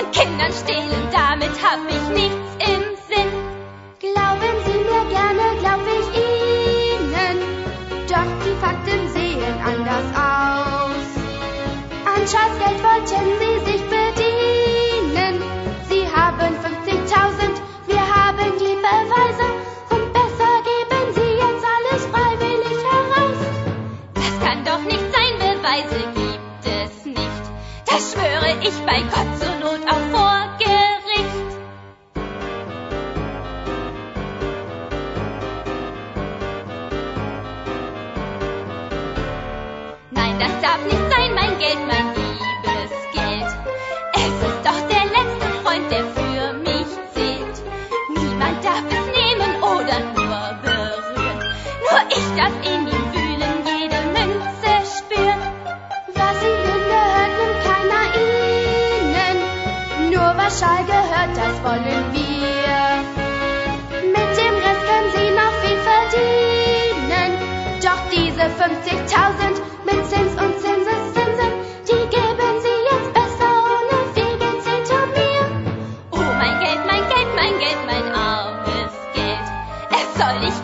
an Kindern stehlen, damit hab ich nichts im Sinn. Glauben Sie mir gerne, glaub ich Ihnen, doch die Fakten sehen anders aus. An Schafgeld wollten Sie sich bedienen. Sie haben 50.000, wir haben die Beweise. Und besser geben Sie jetzt alles freiwillig heraus. Das kann doch nicht sein, Beweise gibt es nicht. Das schwöre ich bei Gott, zur Not auch vor Gericht. Nein, das darf nicht sein, mein Geld, mein liebes Geld. Es ist doch der letzte Freund, der für mich zählt. Niemand darf es nehmen oder nur berühren. Nur ich darf in ihm fühlen, jede Münze spüren. Was Ihnen gehört, nimmt keiner Ihnen. Nur was Schall gehört, das wollen wir. Mit dem Rest können Sie noch viel verdienen. Doch diese 50.000 mit Zins und Zinseszinsen, die geben Sie jetzt besser ohne viel Geld hinter mir. Oh, mein Geld, mein Geld, mein Geld, mein armes Geld. Es soll nicht